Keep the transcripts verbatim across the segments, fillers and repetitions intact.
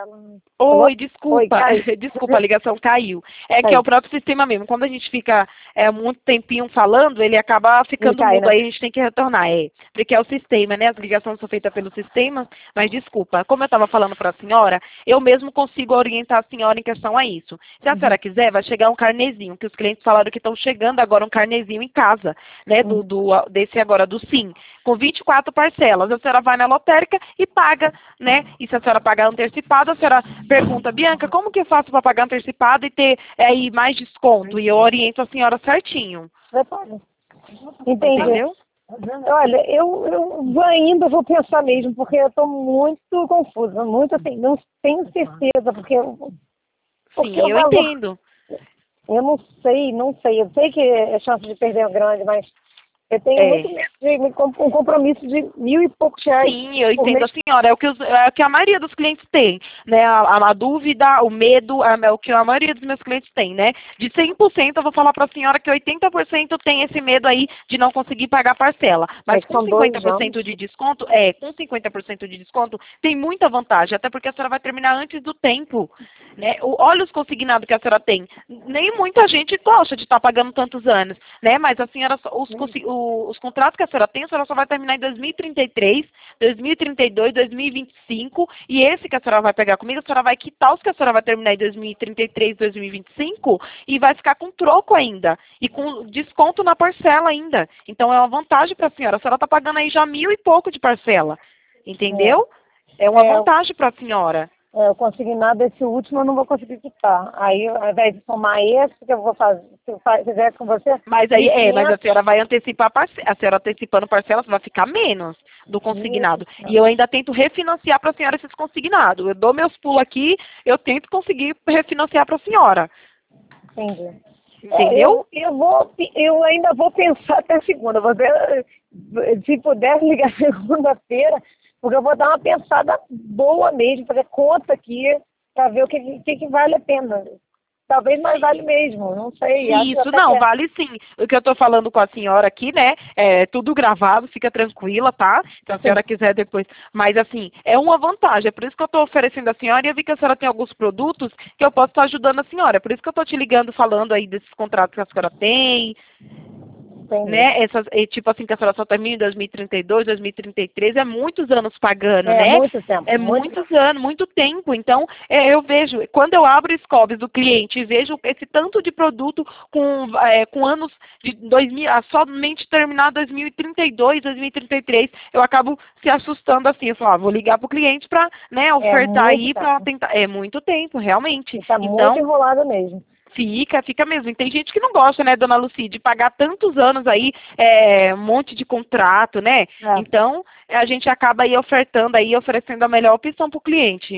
dela. Oi, desculpa, Oi, caiu. desculpa, a ligação caiu. É que é Caiu. o próprio sistema mesmo. Quando a gente fica é, muito tempinho falando, ele acaba ficando cai, mudo, né? aí a gente tem que retornar. É, porque é o sistema, né? As ligações são feitas pelo sistema, mas desculpa. Como eu estava falando para a senhora, eu mesmo consigo orientar a senhora em questão a isso. Se a Uhum. senhora quiser, vai chegar um carnezinho, que os clientes falaram que estão chegando agora um carnezinho em casa, né? Do, Uhum. do, desse agora, do Sim, com vinte e quatro parcelas. A senhora vai na lotérica e paga, né? E se a senhora pagar antecipado, a senhora pergunta, Bianca, como que eu faço para pagar antecipado e ter é, aí mais desconto? E eu oriento a senhora certinho. Detalhe. Entendi. Entendeu? Olha, eu, eu ainda vou pensar mesmo, porque eu estou muito confusa, muito assim, não tenho certeza, porque, porque Sim, o eu valor, entendo. eu não sei, não sei, eu sei que a chance de perder é grande, mas eu tenho É. muito medo de me com- um compromisso de mil e poucos reais Sim, eu por entendo a mês. senhora. É o que, os- é o que a maioria dos clientes tem, né? A, a- a dúvida, o medo, é, é o que a maioria dos meus clientes tem, né? De cem por cento, eu vou falar para a senhora que oitenta por cento tem esse medo aí de não conseguir pagar a parcela. É Mas que com são dois cinquenta por cento anos. de desconto, é, com cinquenta por cento de desconto, tem muita vantagem, até porque a senhora vai terminar antes do tempo, né? O, olha os consignados que a senhora tem. Nem muita gente gosta de estar pagando tantos anos, né? Mas a senhora, só- os, consi- o- os contratos que a senhora tem, a senhora só vai terminar em dois mil e trinta e três, dois mil e trinta e dois, dois mil e vinte e cinco, e esse que a senhora vai pegar comigo, a senhora vai quitar os que a senhora vai terminar em dois mil e trinta e três, dois mil e vinte e cinco, e vai ficar com troco ainda, e com desconto na parcela ainda. Então é uma vantagem para a senhora. A senhora está pagando aí já mil e pouco de parcela, entendeu? É uma É, vantagem para a senhora. é, o consignado, esse último eu não vou conseguir quitar. Aí, ao invés de somar esse que eu vou fazer, se eu fa- fizer com você, Mas aí, é, mas a quinhentos, senhora vai antecipar, a parce- a senhora antecipando parcelas, vai ficar menos do consignado. isso, E eu ainda tento refinanciar para a senhora esses consignados. Eu dou meus pulos aqui, eu tento conseguir refinanciar para a senhora. entendi. É, Entendeu? eu, eu, vou, eu ainda vou pensar até segunda. Você, se puder ligar segunda-feira, porque eu vou dar uma pensada boa mesmo, fazer conta aqui, para ver o que, que, que vale a pena. Talvez mais vale mesmo, não sei. Acho Isso, até que não, é. vale sim. O que eu estou falando com a senhora aqui, né, é tudo gravado, fica tranquila, tá? Se a Sim. senhora quiser depois. Mas, assim, é uma vantagem. É por isso que eu estou oferecendo a senhora e eu vi que a senhora tem alguns produtos que eu posso estar ajudando a senhora. É por isso que eu estou te ligando, falando aí desses contratos que a senhora tem, Entendi. né? Essas, e, tipo assim, que a senhora só termina em dois mil e trinta e dois, dois mil e trinta e três, é muitos anos pagando, É, né? muito tempo. É Muito. muitos anos, muito tempo. Então, é, eu vejo, quando eu abro o Scovs do cliente e vejo esse tanto de produto com, é, com anos de dois mil, ah, somente terminar dois mil e trinta e dois, dois mil e trinta e três, eu acabo se assustando assim. Eu falo, ah, vou ligar pro cliente para, né, É ofertar muito aí para tempo. tentar. É muito tempo, realmente. E está muito Então, enrolado mesmo. fica, fica mesmo. E tem gente que não gosta, né, dona Lucy, de pagar tantos anos aí, é, um monte de contrato, né? É. Então, a gente acaba aí ofertando aí, oferecendo a melhor opção para o cliente.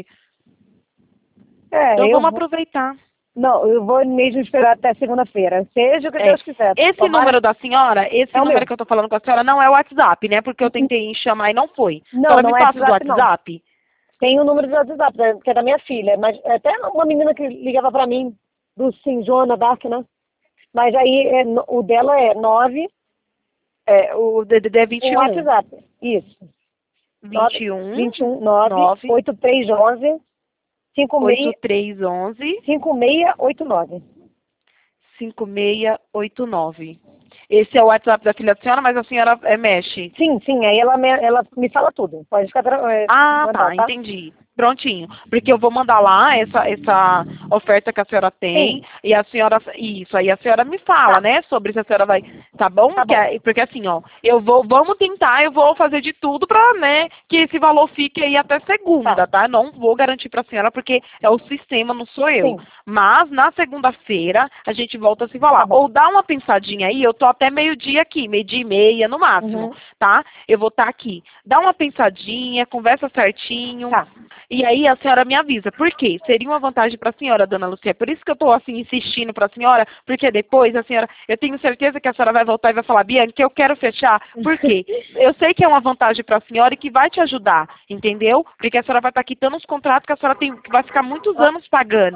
É, Então, eu vamos vou. aproveitar. Não, eu vou mesmo esperar até segunda-feira. Seja o que É, Deus quiser. esse Tomara. número da senhora, esse É o número meu. que eu estou falando com a senhora não é o WhatsApp, né? Porque eu tentei chamar e não foi. A Não, senhora me não é passa o do WhatsApp, não. WhatsApp? Tem o número do WhatsApp, né, que é da minha filha. Mas é até uma menina que ligava pra mim, do Sim, Joana Dark, né? Mas aí é no- o dela é nove, É, o D D D é o vinte e um. WhatsApp. Isso. nove, vinte e um, vinte e um, nove, nove, oito três onze, cinco oito seis, três um um, cinco seis oito nove. cinco seis oito nove. Esse é o WhatsApp da filha da senhora, mas a senhora é, mexe. Sim, sim, aí ela me, ela me fala tudo. Pode ficar tra- é, Ah, mandar, tá, tá? entendi. Prontinho. Porque eu vou mandar lá essa, essa oferta que a senhora tem Sim, e a senhora, isso, aí a senhora me fala, tá, né, sobre se a senhora vai, tá bom? tá Que bom. é- porque assim, ó, eu vou, vamos tentar, eu vou fazer de tudo pra, né, que esse valor fique aí até Tá, segunda, tá? Não vou garantir pra senhora porque é o sistema, não sou eu. sim, Mas na segunda-feira a gente volta a se tá falar. bom. Ou dá uma pensadinha aí, eu tô até meio-dia aqui, meio-dia e meia no máximo, Uhum, tá? Eu vou estar aqui. Dá uma pensadinha, conversa certinho. tá. E aí a senhora me avisa. Por quê? Seria uma vantagem para a senhora, dona Lucia. Por isso que eu estou assim insistindo para a senhora, porque depois a senhora, eu tenho certeza que a senhora vai voltar e vai falar, Bianca, que eu quero fechar. Por quê? Eu sei que é uma vantagem para a senhora e que vai te ajudar, entendeu? Porque a senhora vai estar quitando os contratos que a senhora tem, que vai ficar muitos anos pagando.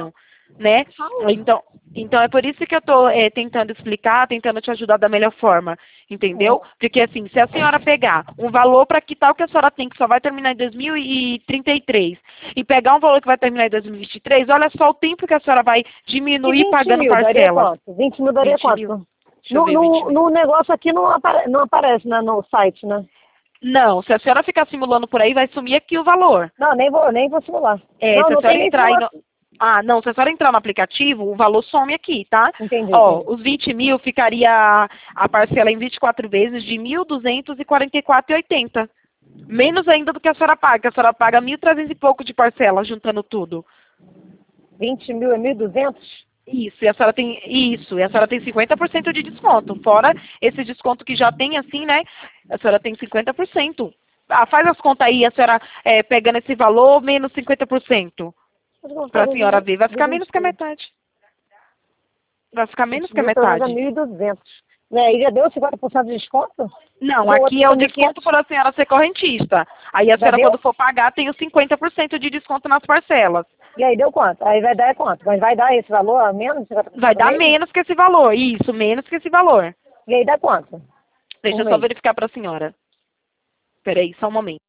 né? Então, então é por isso que eu estou é, tentando explicar, tentando te ajudar da melhor forma, entendeu? Porque assim, se a senhora pegar um valor para quitar o que a senhora tem, que só vai terminar em dois mil e trinta e três, e pegar um valor que vai terminar em dois mil e vinte e três, olha só o tempo que a senhora vai diminuir pagando mil, daria parcela. quanto? vinte mil daria vinte quanto? mil. Deixa eu No, ver, vinte no, mil. no negócio aqui não, apare, não aparece, né, no site, né? Não, se a senhora ficar simulando por aí, vai sumir aqui o valor. Não, nem vou, nem vou simular. É, não, se a não tem senhora nem entrar aí no... simulação. Ah, não, se a senhora entrar no aplicativo, o valor some aqui, tá? Entendi, Ó, entendi. os vinte mil ficaria a parcela em vinte e quatro vezes de mil duzentos e quarenta e quatro reais e oitenta centavos. Menos ainda do que a senhora paga, que a senhora paga mil e trezentos e pouco de parcela, juntando tudo. vinte mil é mil e duzentos? Isso, e a senhora tem isso, e a senhora tem cinquenta por cento de desconto. Fora esse desconto que já tem assim, né? A senhora tem cinquenta por cento. Ah, faz as contas aí, a senhora é, pegando esse valor, menos cinquenta por cento. Para a senhora ver, vai ficar menos que a metade. Vai ficar menos que a metade. mil e duzentos. Né? Aí já deu cinquenta por cento de desconto? Não, Deu aqui é o outro desconto por a senhora ser correntista. Aí a Já senhora, deu? quando for pagar, tem os cinquenta por cento de desconto nas parcelas. E aí deu quanto? Aí vai dar quanto? Mas vai dar esse valor a menos? cinquenta por cento Vai dar mesmo? menos que esse valor. Isso, menos que esse valor. E aí dá quanto? Deixa Um eu só mês. verificar para a senhora. Peraí, só um momento.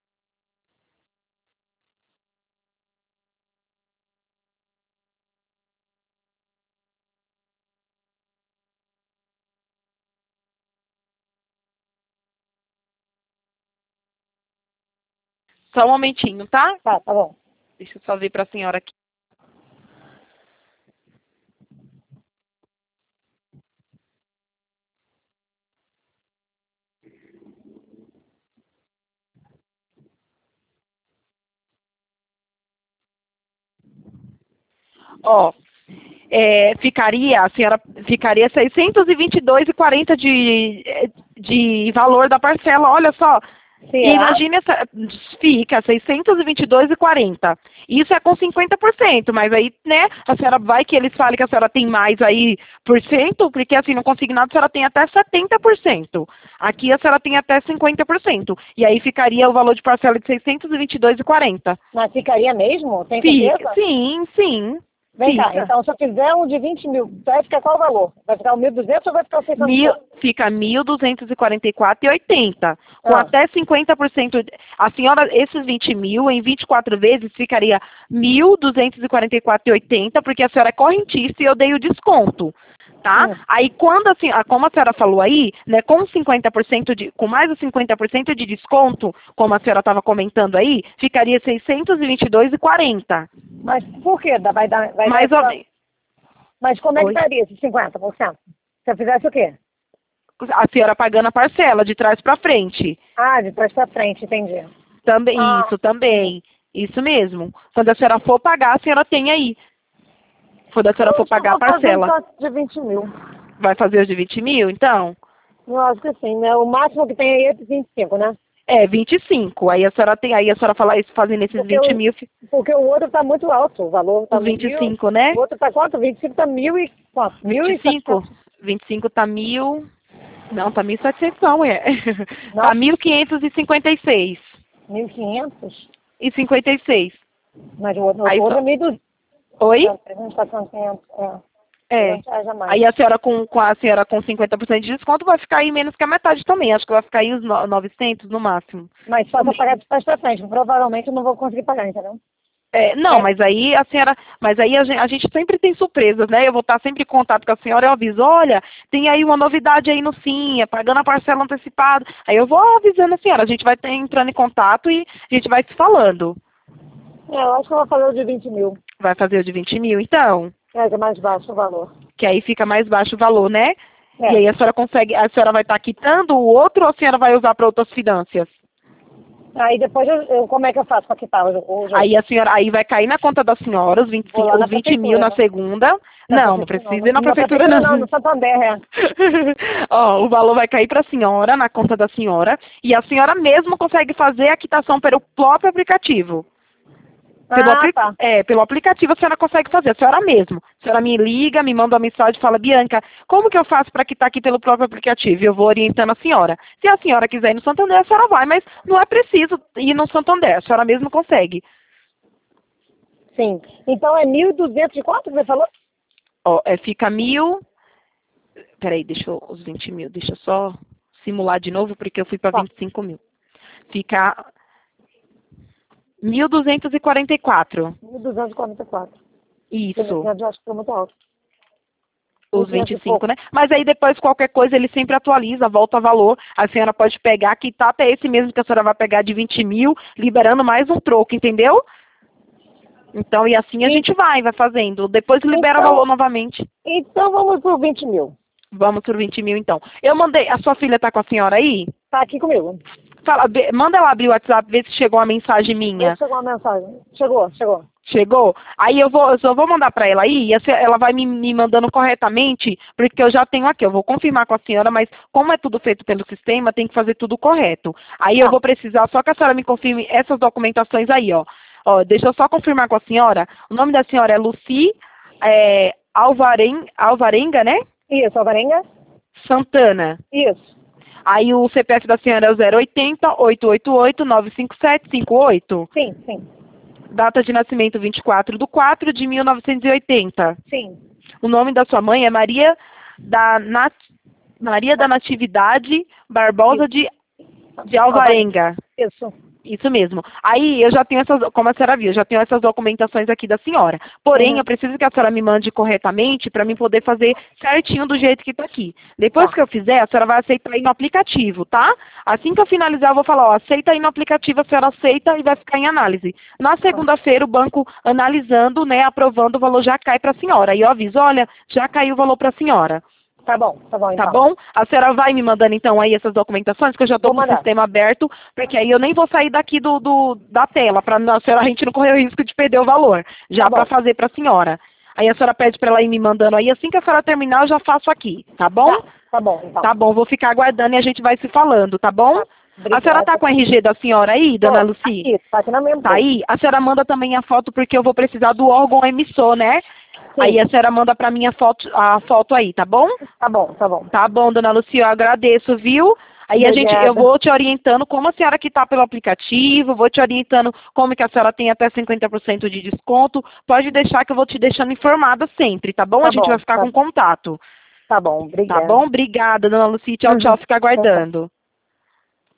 Só um momentinho, tá? Tá, tá bom. Deixa eu só ver para a senhora aqui. Ó, é, ficaria, a senhora ficaria seiscentos e vinte e dois reais e quarenta centavos de, de valor da parcela. Olha só. Será? Imagine essa, fica seiscentos e vinte e dois reais e quarenta centavos. Isso é com cinquenta por cento, mas aí, né, a senhora vai que eles falem que a senhora tem mais aí por cento, porque assim, no consignado a senhora tem até setenta por cento. Aqui a senhora tem até cinquenta por cento. E aí ficaria o valor de parcela de seiscentos e vinte e dois reais e quarenta centavos. Mas ficaria mesmo? Tem Fica, certeza? sim, sim. Vem cá, Fica. então se eu fizer um de vinte mil, vai ficar qual o valor? Vai ficar o mil e duzentos ou vai ficar o seiscentos? Mil, fica mil duzentos e quarenta e quatro reais e oitenta centavos. Com Ah. até cinquenta por cento. de- A senhora, esses vinte mil, em vinte e quatro vezes, ficaria mil duzentos e quarenta e quatro reais e oitenta centavos, porque a senhora é correntista e eu dei o desconto. Tá? Hum. Aí quando assim, ah, como a senhora falou aí, né, com cinquenta por cento de, com mais os cinquenta por cento de desconto, como a senhora estava comentando aí, ficaria seiscentos e vinte e dois reais e quarenta centavos. Mas por quê? Dá- Vai dar, vai Mais dar ou essa- menos. Mas como é que Oi? daria esses cinquenta por cento? Se eu fizesse o quê? A senhora pagando a parcela de trás para frente. Ah, de trás pra frente, entendi. Também, Ah. isso também. Isso mesmo. Quando a senhora for pagar, a senhora tem aí. Quando a senhora for pagar a parcela. Eu vou fazer um de vinte mil. Vai fazer os de vinte mil, então? Eu acho que sim, né? O máximo que tem aí é de vinte e cinco, né? É, vinte e cinco. Aí a senhora tem, aí a senhora fala isso, fazendo esses Porque vinte o- mil, Porque o outro tá muito alto, o valor tá os vinte e mil. cinco, né? O outro tá quanto? vinte e cinco tá mil e quanto? Mil e vinte e cinco? vinte e cinco tá mil. Não, tá mil e setecentos não, é. Tá Nossa. mil quinhentos e cinquenta e seis. mil e quinhentos? E cinquenta e seis. Mas o outro, Aí o outro só- é mil e duzentos. Oi? trezentos, quatrocentos, quinhentos, é. É. trezentos reais a mais. Aí a senhora com, com a senhora com cinquenta por cento de desconto vai ficar aí menos que a metade também. Acho que vai ficar aí os no- novecentos no máximo. Mas só pra pagar de trás pra frente. Provavelmente eu não vou conseguir pagar, entendeu? É, não, É. mas aí a senhora, mas aí a gente, a gente sempre tem surpresas, né? Eu vou estar sempre em contato com a senhora, eu aviso, olha, tem aí uma novidade aí no Sim, é pagando a parcela antecipada. Aí eu vou avisando a senhora, a gente vai ter, entrando em contato e a gente vai se falando. É, eu acho que eu vou fazer o de vinte mil. Vai fazer o de vinte mil, então? É, que é mais baixo o valor. Que aí fica mais baixo o valor, né? É. E aí a senhora consegue, a senhora vai estar quitando o outro ou a senhora vai usar para outras finanças? Aí depois, eu, eu- como é que eu faço pra quitar o, o jogo? Aí a senhora, aí vai cair na conta da senhora os vinte e cinco, Vou lá na os vinte mil prefeitura, na né? segunda. Na Não, não prefeitura, precisa ir na Na prefeitura, não, não. no Santander, é. Ó, o valor vai cair para a senhora, na conta da senhora, e a senhora mesmo consegue fazer a quitação pelo próprio aplicativo. Pelo, Ah, apli- tá. é, pelo aplicativo a senhora consegue fazer, a senhora mesmo. A senhora me liga, me manda uma mensagem e fala, Bianca, como que eu faço para quitar aqui pelo próprio aplicativo? E eu vou orientando a senhora. Se a senhora quiser ir no Santander, a senhora vai, mas não é preciso ir no Santander, a senhora mesmo consegue. Sim. Então é mil e duzentos de quanto que você falou? Ó, é, fica mil... Peraí, deixa eu... Os vinte mil, deixa eu só simular de novo, porque eu fui para Tá. vinte e cinco mil. Fica mil duzentos e quarenta e quatro. mil duzentos e quarenta e quatro. Isso. Eu acho que foi muito alto. Os vinte e cinco, né? Mas aí depois qualquer coisa ele sempre atualiza, volta valor. A senhora pode pegar, que tá até esse mesmo que a senhora vai pegar de vinte mil, liberando mais um troco, entendeu? Então, e assim a Sim. gente vai, vai fazendo. Depois libera Então- valor novamente. Então vamos por vinte mil. Vamos por vinte mil, então. Eu mandei, a sua filha tá com a senhora aí? Tá aqui comigo. Fala, vê- manda ela abrir o WhatsApp, ver se chegou a mensagem minha. Chegou uma mensagem. Chegou, chegou. Chegou? Aí eu vou, eu só vou mandar para ela aí, e a se- ela vai me, me mandando corretamente, porque eu já tenho aqui, eu vou confirmar com a senhora, mas como é tudo feito pelo sistema, tem que fazer tudo correto. Aí eu Tá. vou precisar só que a senhora me confirme essas documentações aí, ó. Ó, deixa eu só confirmar com a senhora. O nome da senhora é Lucy é, Alvaren, Alvarenga, né? Isso, Alvarenga? Santana. Isso. Aí o C P F da senhora é o zero oitenta, oitocentos e oitenta e oito, novecentos e cinquenta e sete, cinquenta e oito. Sim, sim. Data de nascimento vinte e quatro de quatro de mil novecentos e oitenta. Sim. O nome da sua mãe é Maria da, Nat... Maria da Natividade Barbosa de, de Alvarenga. Isso. Isso mesmo. Aí eu já tenho essas, como a senhora viu, eu já tenho essas documentações aqui da senhora. Porém, Uhum. eu preciso que a senhora me mande corretamente para mim poder fazer certinho do jeito que está aqui. Depois Tá. que eu fizer, a senhora vai aceitar aí no aplicativo, tá? Assim que eu finalizar, eu vou falar, ó, aceita aí no aplicativo, a senhora aceita e vai ficar em análise. Na segunda-feira, o banco analisando, né, aprovando, o valor já cai para a senhora. Aí eu aviso, olha, já caiu o valor para a senhora. Tá bom, tá bom então. Tá bom? A senhora vai me mandando então aí essas documentações, que eu já estou Vou com o mandar. sistema aberto, porque aí eu nem vou sair daqui do, do- da tela, para a senhora a gente não correr o risco de perder o valor, já Tá bom. para fazer para a senhora. Aí a senhora pede para ela ir me mandando aí, assim que a senhora terminar eu já faço aqui, tá bom? Tá, tá bom então. Tá bom, vou ficar aguardando e a gente vai se falando, tá bom? Tá. Obrigada. A senhora tá com o R G da senhora aí, dona Tô, Lucy? Aqui, tá aqui na mesma. Tá aí? A senhora manda também a foto, porque eu vou precisar do órgão emissor, né? Sim. Aí a senhora manda para mim a foto, a foto aí, tá bom? Tá bom, tá bom. Tá bom, dona Lucia, eu agradeço, viu? Aí a gente, Obrigada. eu vou te orientando como a senhora que está pelo aplicativo, vou te orientando como que a senhora tem até cinquenta por cento de desconto. Pode deixar que eu vou te deixando informada sempre, tá bom? Tá a gente bom, vai ficar tá. com contato. Tá bom, obrigada. Tá bom? Obrigada, dona Lucia. Tchau, Uhum. tchau. Fica aguardando.